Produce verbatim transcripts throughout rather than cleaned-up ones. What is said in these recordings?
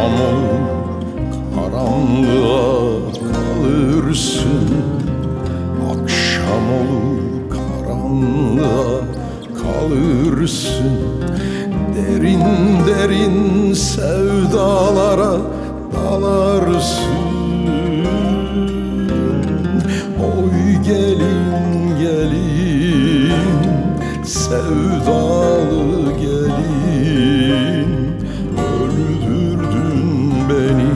Akşam olur karanlığa kalırsın, akşam olur karanlığa kalırsın. Derin derin sevdalara dalarsın. Oy gelin gelin, sevdalı gelin, öldürdün beni.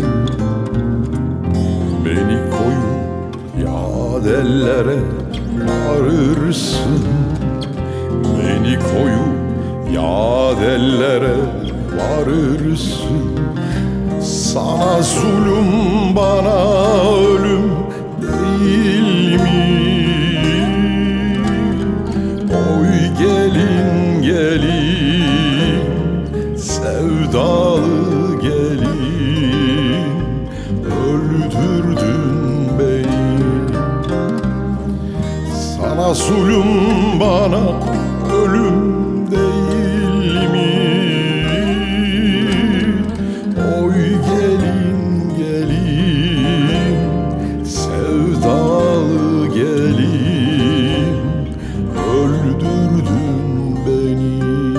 Beni koyup yadellere varırsın, beni koyup yadellere varırsın. Sana zulüm, bana ölüm değil mi? Oy gelin gelin, sevdalı gelin, öldürdün beni. Sana zulüm, bana ölüm değil mi? Oy gelin gelin, sevdalı gelin, öldürdün beni.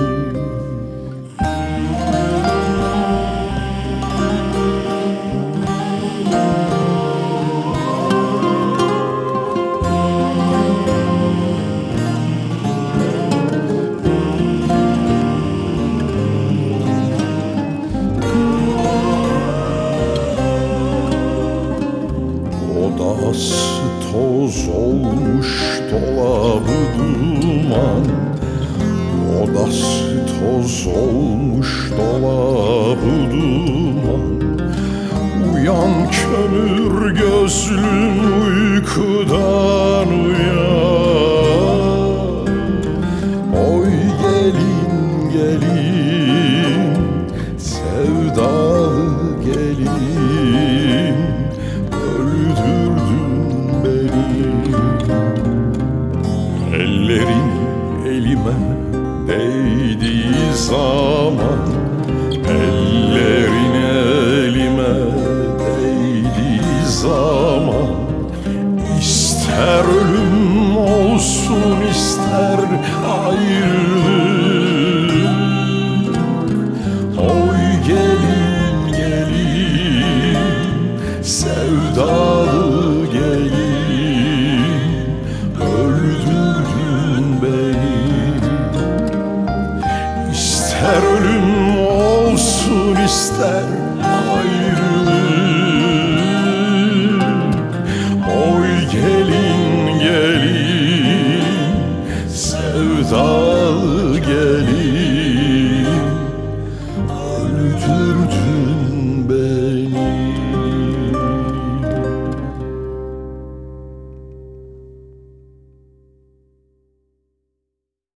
Odası toz olmuş, dolabı duman. Odası toz olmuş, dolabı duman. Uyan kömür gözlüm, uykudan uyan. Oy gelin gelin, sevdalı gelin, öldürdün beni. Ellerin elime değdiği zaman, ellerin elime değdiği zaman, ister ölüm